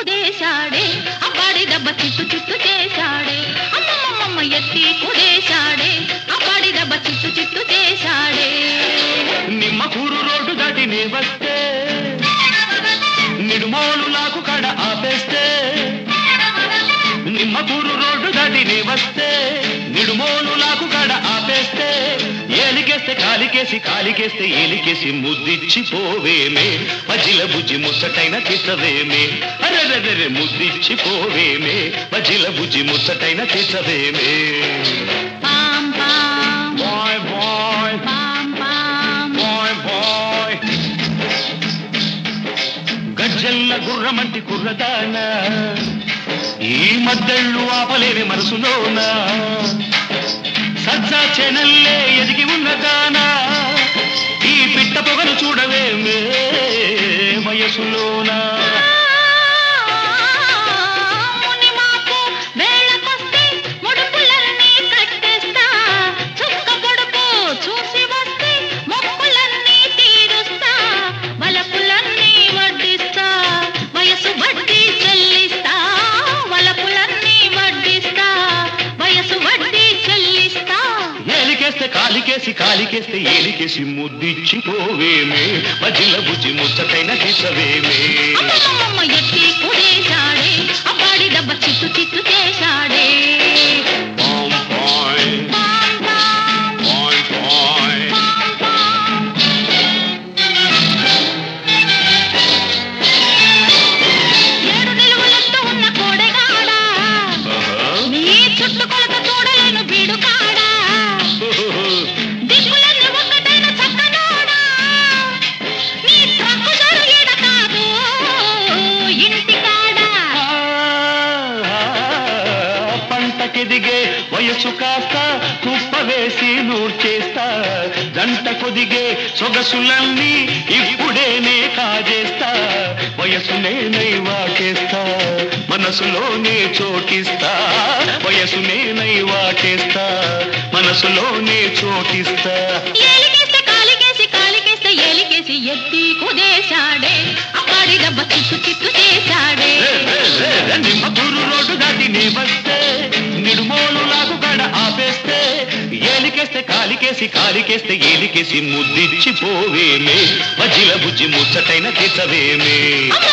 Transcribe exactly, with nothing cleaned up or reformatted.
కుదేశాడే అబ్బాడి దెబ్బ చిత్తు చిత్తు చేశాడే అమ్మమ్మమ్మ ఎత్తి కుదేశాడే అబ్బాడి దెబ్బ చిత్తు చిత్తు చేశాడే నిమ్మకూరు రోడ్డు దాటి నే వస్తే నిడుమోలు లాకు కడ ఆపేస్తే నిమ్మకూరు రోడ్డు దాటి నే వస్తే నిడుమోలు లాకు కడ ఆపేస్తే ఏలికేస్తే కాలికేసి కాలికేస్తే ఏలికేసి ముద్దిచ్చి పోవేమే మజిల బుజ్జి ముచ్చటైన తీసవేమే అరెరెరె ముద్దిచ్చి పోవేమే మజిల బుజ్జి ముచ్చటైన తీసవేమే పాం పాం బాయ్ బాయ్ పాం పాం బాయ్ బాయ్ గజ్జల్ల గుర్రమంటి కుర్రదానా ఈ మద్దళ్ళు ఆపలేని మనసులోన సజ్జా చెనల్లే ఎదిగి ఉన్నదానా ఈ పిట్ట పొగను చూడవేమే వయసులోనా మునిమాపు వేళకొస్తే ముడుపులన్నీ కట్టేస్తా చుక్క పొడుపు చూసి వస్తే మొక్కులన్నీ తీరుస్తా వలపులన్నీ వడ్డిస్తా వయసు వడ్డీ చెల్లిస్తా వలపులన్నీ వడ్డిస్తా వయసు వడ్డీ చెల్లిస్తా ఏలికేస్తే కాలికేసి కాలికేస్తే ఏలికేసి ముద్దిచ్చి పోవేమే మజిల బుజ్జి ముచ్చటైన తీసవేమే అమ్మమ్మమ్మ ఎత్తి కుదేశాడే అబ్బాడి దెబ్బ చిత్తు చిత్తు చేశాడే పాం పాయ్ పాం పాం పాయ్ పాయ్ పాం పాం ఏడు నిలువలెత్తు ఉన్న కోడెగాడా నీ చుట్టుకొలత చూడలేను బీడుకాడా దిక్కులన్నీ ఒక్కటైన చక్కనోడా నీ ట్రక్కు జరుగిన కాదు ఇంటికాడా పంటకెదిగే వయసు కాస్త కుప్ప వేసి నూర్చేస్తా జంట కొదిగే సొగసులన్నీ ఇప్పుడేనే కాజేస్తా వయసునే నై వాటేస్తా మనసులోనే చోటిస్తా వయసునే నై వాటేస్తా మనసులోనే చోటిస్తా ఏలికేస్తే కాలికేసి కాలికేస్తే ఏలికేసి ఎత్తి కుదేశాడే అబ్బాడి దెబ్బ చిత్తు చిత్తు చేశాడే నిమ్మకూరు రోడ్డు దాటి నే వస్తే నిడుమోలు లాగు గడ ఆపేస్తే ఏలికేస్తే కాలికేసి కాలికేస్తే ఏలికేసి ముద్దిచ్చి పోవేమే మజిల బుజ్జి ముచ్చటైన తీసవేమే